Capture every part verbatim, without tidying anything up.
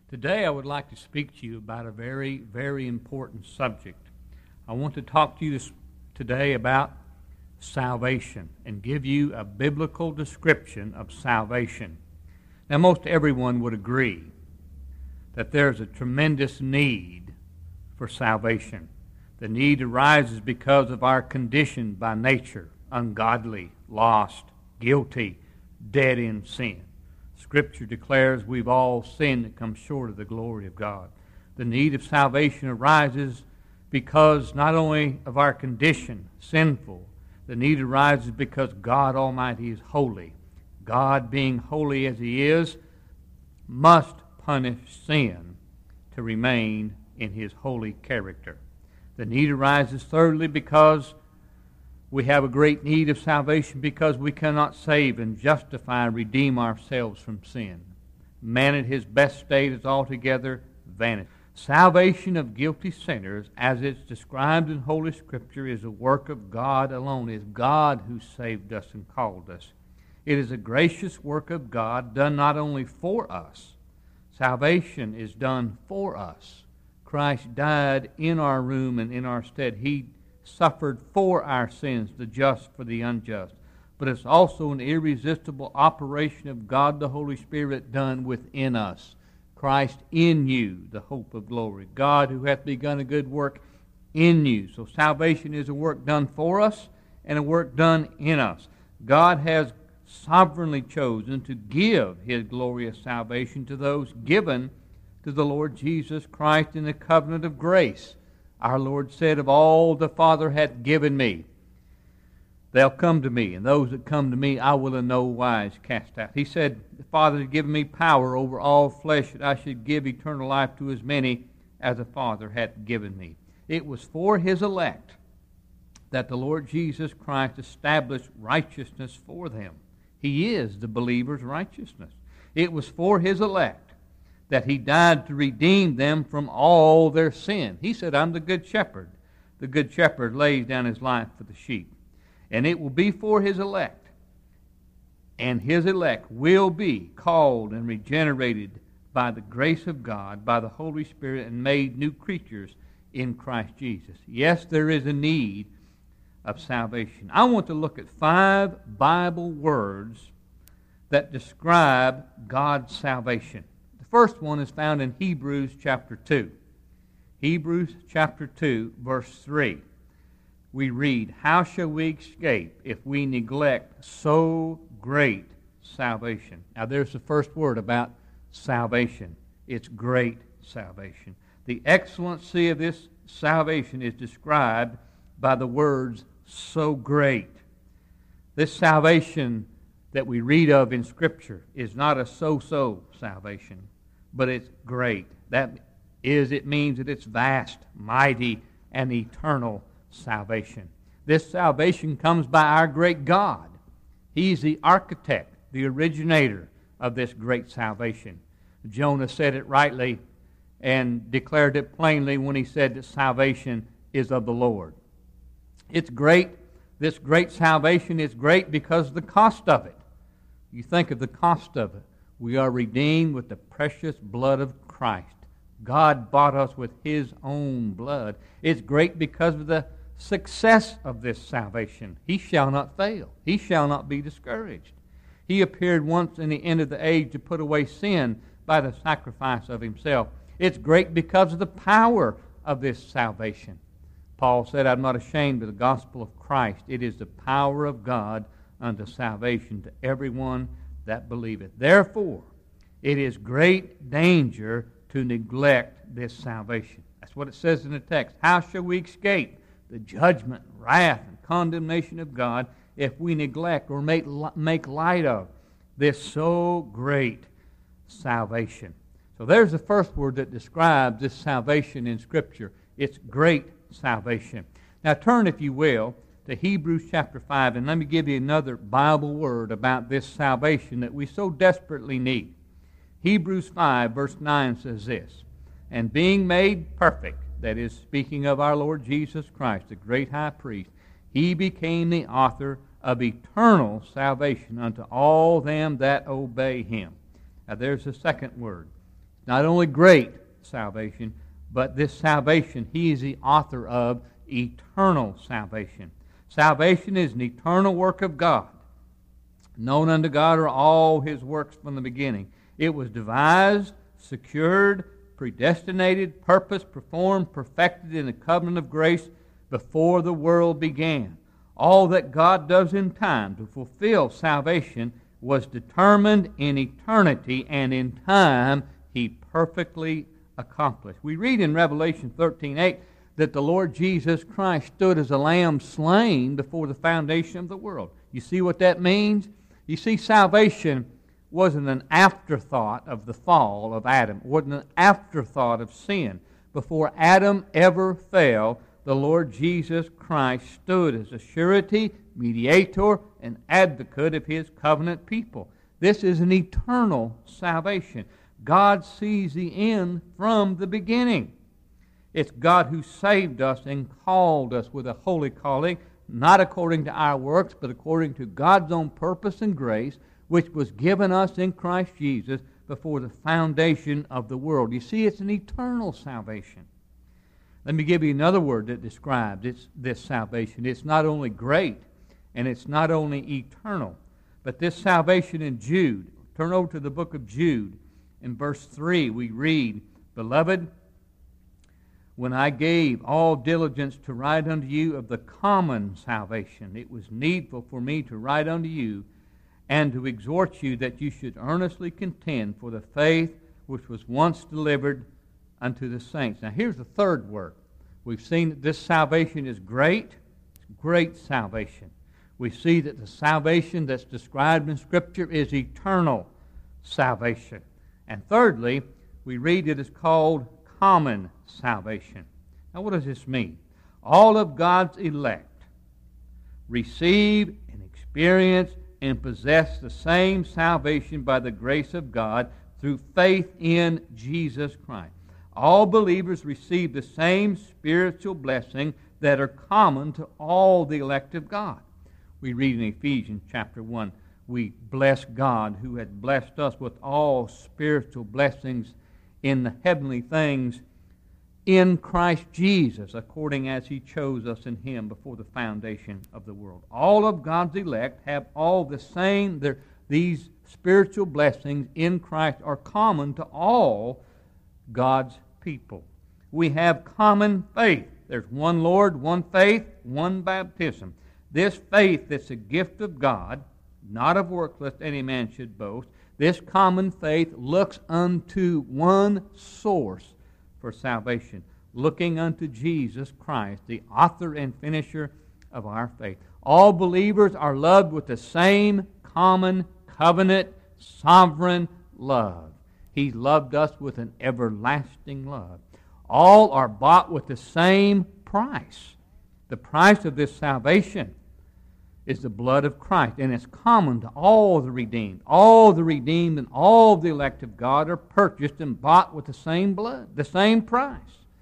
Today I would like to speak to you about a very, very important subject. I want to talk to you this, today about salvation and give you a biblical description of salvation. Now, most everyone would agree that there's a tremendous need for salvation. The need arises because of our condition by nature, ungodly, lost, guilty, dead in sin. Scripture declares we've all sinned and come short of the glory of God. The need of salvation arises because not only of our condition, sinful, the need arises because God Almighty is holy. God, being holy as He is, must punish sin to remain in His holy character. The need arises thirdly because we have a great need of salvation because we cannot save and justify and redeem ourselves from sin. Man at his best state is altogether vanity. Salvation of guilty sinners, as it's described in Holy Scripture, is a work of God alone. It is God who saved us and called us. It is a gracious work of God done not only for us. Salvation is done for us. Christ died in our room and in our stead. He suffered for our sins, the just for the unjust. But it's also an irresistible operation of God the Holy Spirit done within us. Christ in you, the hope of glory. God who hath begun a good work in you. So salvation is a work done for us and a work done in us. God has sovereignly chosen to give His glorious salvation to those given to the Lord Jesus Christ in the covenant of grace. Our Lord said, of all the Father hath given me, they'll come to me, and those that come to me I will in no wise cast out. He said, the Father has given me power over all flesh, that I should give eternal life to as many as the Father hath given me. It was for His elect that the Lord Jesus Christ established righteousness for them. He is the believer's righteousness. It was for His elect that He died to redeem them from all their sin. He said, I'm the good shepherd. The good shepherd lays down his life for the sheep. And it will be for His elect. And His elect will be called and regenerated by the grace of God, by the Holy Spirit, and made new creatures in Christ Jesus. Yes, there is a need of salvation. I want to look at five Bible words that describe God's salvation. First one is found in Hebrews chapter two. Hebrews chapter two, verse three. We read, how shall we escape if we neglect so great salvation? Now there's the first word about salvation. It's great salvation. The excellency of this salvation is described by the words, so great. This salvation that we read of in Scripture is not a so-so salvation, but it's great. That is, it means that it's vast, mighty, and eternal salvation. This salvation comes by our great God. He's the architect, the originator of this great salvation. Jonah said it rightly and declared it plainly when he said that salvation is of the Lord. It's great. This great salvation is great because of the cost of it. You think of the cost of it. We are redeemed with the precious blood of Christ. God bought us with His own blood. It's great because of the success of this salvation. He shall not fail. He shall not be discouraged. He appeared once in the end of the age to put away sin by the sacrifice of Himself. It's great because of the power of this salvation. Paul said, I'm not ashamed of the gospel of Christ. It is the power of God unto salvation to everyone that believeth. Therefore, it is great danger to neglect this salvation. That's what it says in the text. How shall we escape the judgment, wrath, and condemnation of God if we neglect or make, make light of this so great salvation? So there's the first word that describes this salvation in Scripture. It's great salvation. Now turn, if you will, to Hebrews chapter five, and let me give you another Bible word about this salvation that we so desperately need. Hebrews five, verse nine says this, and being made perfect, that is, speaking of our Lord Jesus Christ, the great high priest, He became the author of eternal salvation unto all them that obey Him. Now there's the second word. not only great salvation, but this salvation, He is the author of eternal salvation. Salvation is an eternal work of God. Known unto God are all His works from the beginning. It was devised, secured, predestinated, purposed, performed, perfected in the covenant of grace before the world began. All that God does in time to fulfill salvation was determined in eternity, and in time He perfectly accomplished. We read in Revelation thirteen eight that the Lord Jesus Christ stood as a lamb slain before the foundation of the world. You see what that means? You see, salvation wasn't an afterthought of the fall of Adam. It wasn't an afterthought of sin. Before Adam ever fell, the Lord Jesus Christ stood as a surety, mediator, and advocate of His covenant people. This is an eternal salvation. God sees the end from the beginning. It's God who saved us and called us with a holy calling, not according to our works, but according to God's own purpose and grace, which was given us in Christ Jesus before the foundation of the world. You see, it's an eternal salvation. Let me give you another word that describes it's, this salvation. It's not only great, and it's not only eternal, but this salvation in Jude. Turn over to the book of Jude. In verse three, we read, Beloved, when I gave all diligence to write unto you of the common salvation, it was needful for me to write unto you and to exhort you that you should earnestly contend for the faith which was once delivered unto the saints. Now here's the third word. We've seen that this salvation is great. It's great salvation. We see that the salvation that's described in Scripture is eternal salvation. And thirdly, we read it is called common salvation. Now what does this mean? All of God's elect receive and experience and possess the same salvation by the grace of God through faith in Jesus Christ. All believers receive the same spiritual blessing that are common to all the elect of God. We read in Ephesians chapter one, we bless God who had blessed us with all spiritual blessings in the heavenly things in Christ Jesus, according as He chose us in Him before the foundation of the world. All of God's elect have all the same, these spiritual blessings in Christ are common to all God's people. We have common faith. There's one Lord, one faith, one baptism. This faith that's a gift of God, not of works lest any man should boast, this common faith looks unto one source for salvation, looking unto Jesus Christ, the author and finisher of our faith. All believers are loved with the same common covenant, sovereign love. He loved us with an everlasting love. All are bought with the same price. The price of this salvation is the blood of Christ, and it's common to all the redeemed. All the redeemed and all the elect of God are purchased and bought with the same blood, the same price.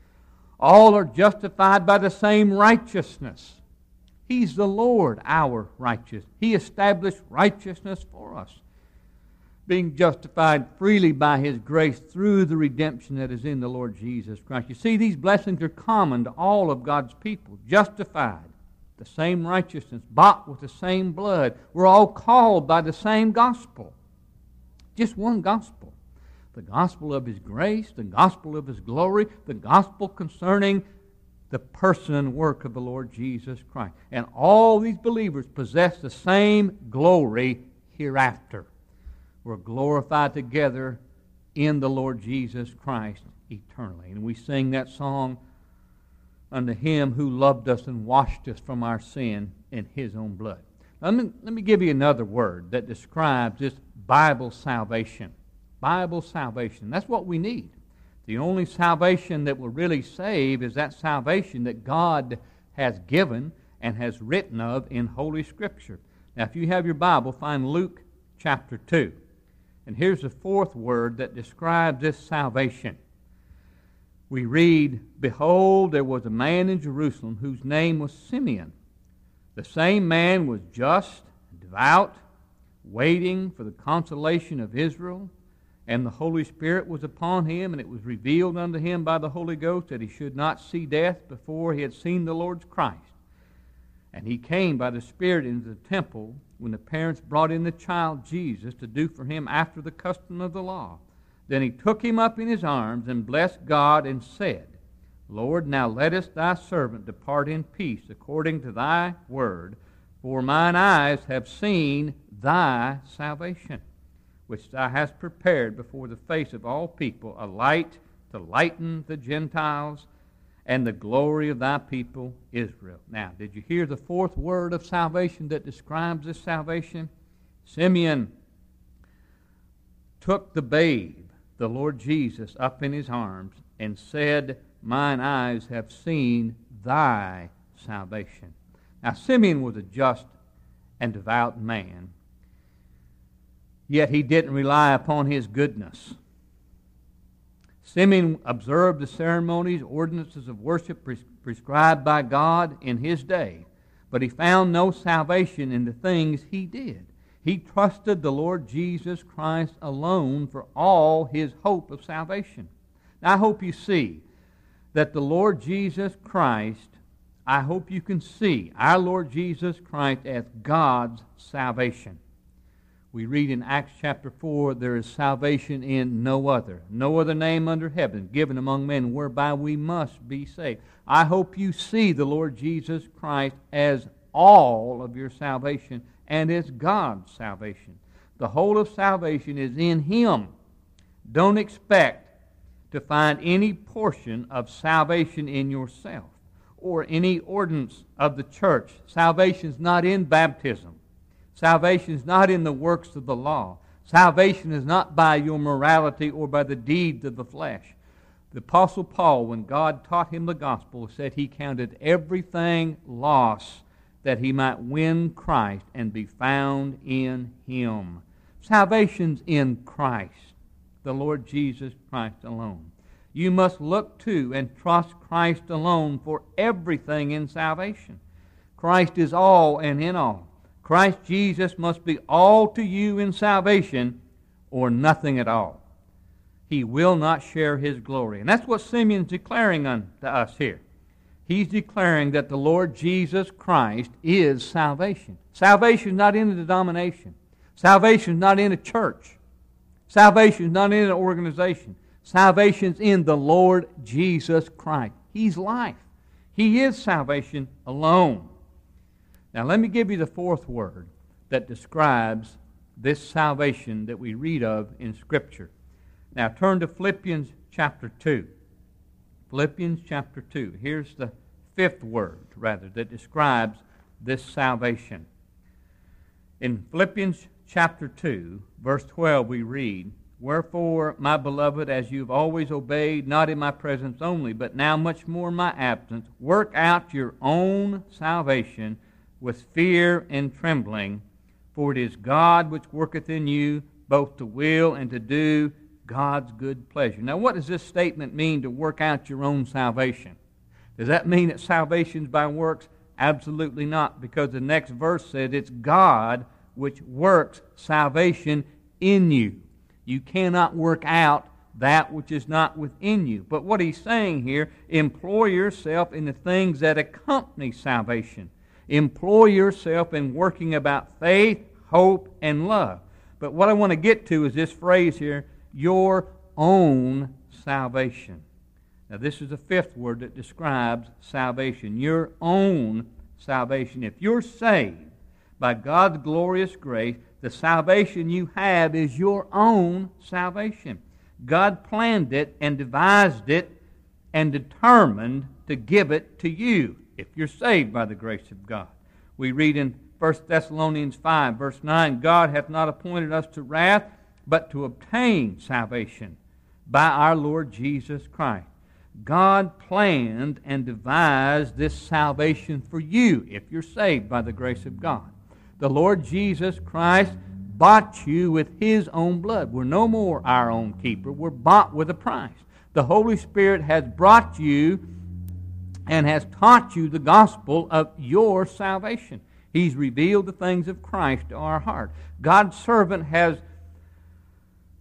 All are justified by the same righteousness. He's the Lord, our righteous. He established righteousness for us, being justified freely by His grace through the redemption that is in the Lord Jesus Christ. You see, these blessings are common to all of God's people, justified, the same righteousness, bought with the same blood. We're all called by the same gospel. Just one gospel. The gospel of His grace, the gospel of His glory, the gospel concerning the person and work of the Lord Jesus Christ. And all these believers possess the same glory hereafter. We're glorified together in the Lord Jesus Christ eternally. And we sing that song, unto Him who loved us and washed us from our sin in His own blood. Now, let me, let me give you another word that describes this Bible salvation. Bible salvation. That's what we need. The only salvation that will really save is that salvation that God has given and has written of in Holy Scripture. Now, if you have your Bible, find Luke chapter two. And here's the fourth word that describes this salvation. We read, Behold, there was a man in Jerusalem whose name was Simeon. The same man was just, devout, waiting for the consolation of Israel, And the Holy Spirit was upon him, and it was revealed unto him by the Holy Ghost that he should not see death before he had seen the Lord's Christ. And he came by the Spirit into the temple when the parents brought in the child Jesus to do for him after the custom of the law. Then he took him up in his arms and blessed God and said, Lord, now lettest thy servant depart in peace according to thy word, for mine eyes have seen thy salvation, which thou hast prepared before the face of all people, a light to lighten the Gentiles, and the glory of thy people Israel. Now, did you hear the fourth word of salvation that describes this salvation? Simeon took the babe, the Lord Jesus, up in his arms and said, mine eyes have seen thy salvation. Now, Simeon was a just and devout man, yet he didn't rely upon his goodness. Simeon observed the ceremonies, ordinances of worship pres- prescribed by God in his day, but he found no salvation in the things he did. He trusted the Lord Jesus Christ alone for all his hope of salvation. Now, I hope you see that the Lord Jesus Christ, I hope you can see our Lord Jesus Christ as God's salvation. We read in Acts chapter four, there is salvation in no other, no other name under heaven given among men whereby we must be saved. I hope you see the Lord Jesus Christ as all of your salvation and as God's salvation. The whole of salvation is in Him. Don't expect to find any portion of salvation in yourself or any ordinance of the church. Salvation is not in baptism. Salvation is not in the works of the law. Salvation is not by your morality or by the deeds of the flesh. The Apostle Paul, when God taught him the gospel, said he counted everything loss that he might win Christ and be found in Him. Salvation's in Christ, the Lord Jesus Christ alone. You must look to and trust Christ alone for everything in salvation. Christ is all and in all. Christ Jesus must be all to you in salvation or nothing at all. He will not share His glory. And that's what Simeon's declaring unto us here. He's declaring that the Lord Jesus Christ is salvation. Salvation is not in a denomination. Salvation is not in a church. Salvation is not in an organization. Salvation is in the Lord Jesus Christ. He's life. He is salvation alone. Now let me give you the fourth word that describes this salvation that we read of in Scripture. Now turn to Philippians chapter two. Philippians chapter two. Here's the fifth word, rather, that describes this salvation. In Philippians chapter two, verse twelve, we read, Wherefore, my beloved, as you've always obeyed, not in my presence only, but now much more in my absence, work out your own salvation with fear and trembling, for it is God which worketh in you both to will and to do God's good pleasure. Now, what does this statement mean, to work out your own salvation? Does that mean that salvation is by works? Absolutely not, because the next verse says it's God which works salvation in you. You cannot work out that which is not within you. But what he's saying here, employ yourself in the things that accompany salvation. Employ yourself in working about faith, hope, and love. But what I want to get to is this phrase here, your own salvation. Now this is the fifth word that describes salvation, your own salvation. If you're saved by God's glorious grace, the salvation you have is your own salvation. God planned it and devised it and determined to give it to you if you're saved by the grace of God. We read in First Thessalonians five, verse nine, God hath not appointed us to wrath, but to obtain salvation by our Lord Jesus Christ. God planned and devised this salvation for you if you're saved by the grace of God. The Lord Jesus Christ bought you with His own blood. We're no more our own keeper. We're bought with a price. The Holy Spirit has brought you and has taught you the gospel of your salvation. He's revealed the things of Christ to our heart. God's servant has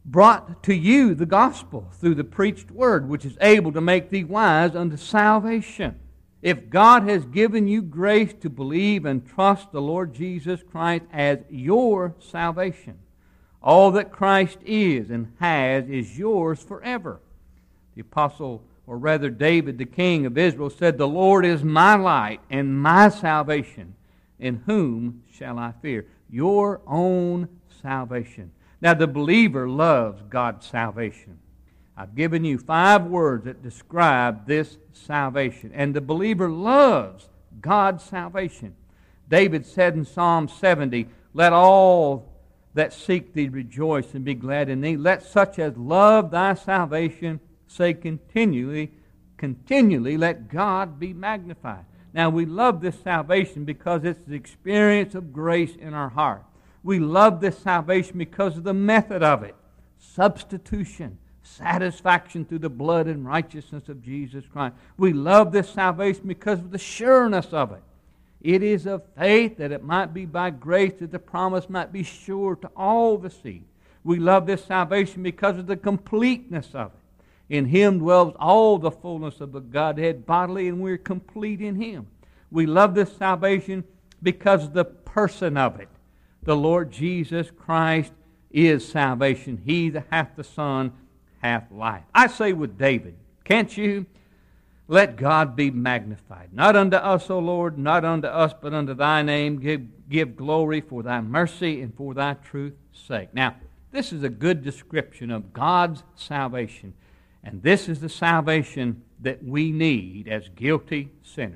brought to you the gospel through the preached word, which is able to make thee wise unto salvation. If God has given you grace to believe and trust the Lord Jesus Christ as your salvation, all that Christ is and has is yours forever. The apostle, or rather David, the king of Israel, said, the Lord is my light and my salvation. In whom shall I fear? Your own salvation. Now the believer loves God's salvation. I've given you five words that describe this salvation. And the believer loves God's salvation. David said in Psalm seventy, let all that seek thee rejoice and be glad in thee. Let such as love thy salvation say continually, continually let God be magnified. Now we love this salvation because it's the experience of grace in our heart. We love this salvation because of the method of it. Substitution. Satisfaction through the blood and righteousness of Jesus Christ. We love this salvation because of the sureness of it. It is of faith that it might be by grace that the promise might be sure to all the seed. We love this salvation because of the completeness of it. In Him dwells all the fullness of the Godhead bodily, and we're complete in Him. We love this salvation because of the person of it. The Lord Jesus Christ is salvation. He that hath the Son hath life. I say with David, can't you? Let God be magnified. Not unto us, O Lord, not unto us, but unto thy name. Give, give glory for thy mercy and for thy truth's sake. Now, this is a good description of God's salvation. And this is the salvation that we need as guilty sinners.